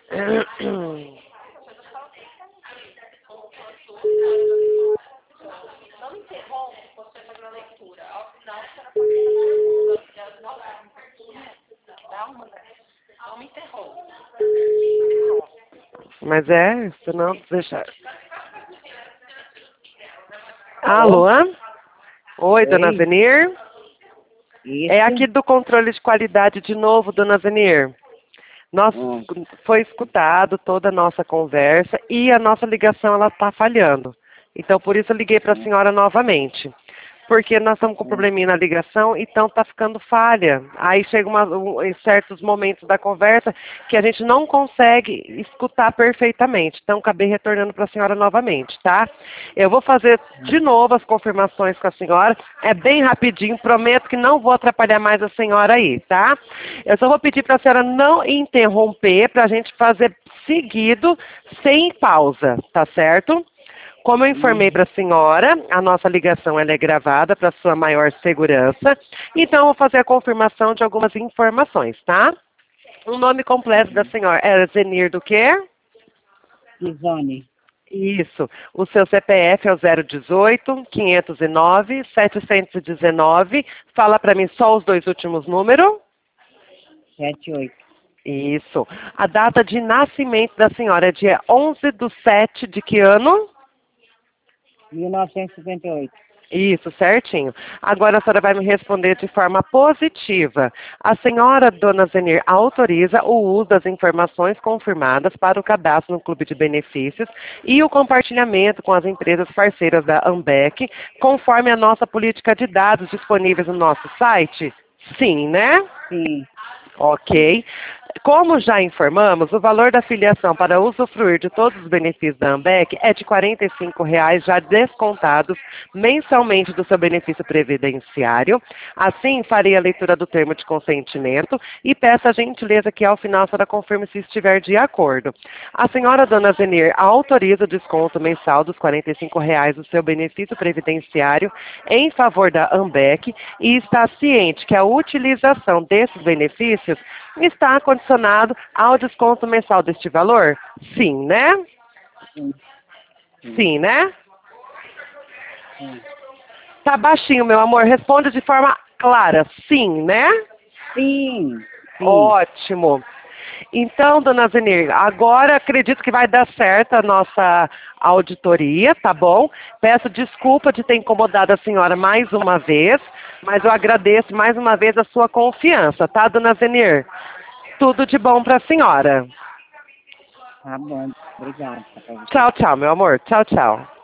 Não interrompa você fazendo a leitura. Ao final, você não me interrompa. Mas é, senão deixa. Alô? Alô? Oi, dona Oi. Zenir? Isso. É aqui do controle de qualidade de novo, dona Zenir. Foi escutado toda a nossa conversa e a nossa ligação ela está falhando. Então, por isso eu liguei para a senhora novamente. Porque nós estamos com um probleminha na ligação, então está ficando falha. Aí chega em certos momentos da conversa que a gente não consegue escutar perfeitamente. Então, acabei retornando para a senhora novamente, tá? Eu vou fazer de novo as confirmações com a senhora. É bem rapidinho, prometo que não vou atrapalhar mais a senhora aí, tá? Eu só vou pedir para a senhora não interromper, para a gente fazer seguido, sem pausa, tá certo? Como eu informei para a senhora, a nossa ligação ela é gravada para sua maior segurança. Então, eu vou fazer a confirmação de algumas informações, tá? O nome completo da senhora é Zenir do quê? Isone. Isso. O seu CPF é o 018 509 719. Fala para mim só os dois últimos números. 78. Isso. A data de nascimento da senhora é dia 11/7 de que ano? 1958. Isso, certinho. Agora a senhora vai me responder de forma positiva. A senhora, dona Zenir, autoriza o uso das informações confirmadas para o cadastro no Clube de Benefícios e o compartilhamento com as empresas parceiras da Ambec, conforme a nossa política de dados disponíveis no nosso site? Sim, né? Sim. Ok. Como já informamos, o valor da filiação para usufruir de todos os benefícios da Ambec é de R$ 45,00 já descontados mensalmente do seu benefício previdenciário. Assim, farei a leitura do termo de consentimento e peço a gentileza que ao final a senhora confirme se estiver de acordo. A senhora dona Zenir autoriza o desconto mensal dos R$ 45,00 do seu benefício previdenciário em favor da Ambec e está ciente que a utilização desses benefícios está condicionado ao desconto mensal deste valor? Sim, né? Sim. Sim, né? Sim. Tá baixinho, meu amor. Responde de forma clara. Sim, né? Sim. Sim. Ótimo. Então, dona Zenir, agora acredito que vai dar certo a nossa auditoria, tá bom? Peço desculpa de ter incomodado a senhora mais uma vez, mas eu agradeço mais uma vez a sua confiança, tá, dona Zenir? Tudo de bom para a senhora. Tá bom. Obrigada. Tchau, tchau, meu amor. Tchau, tchau.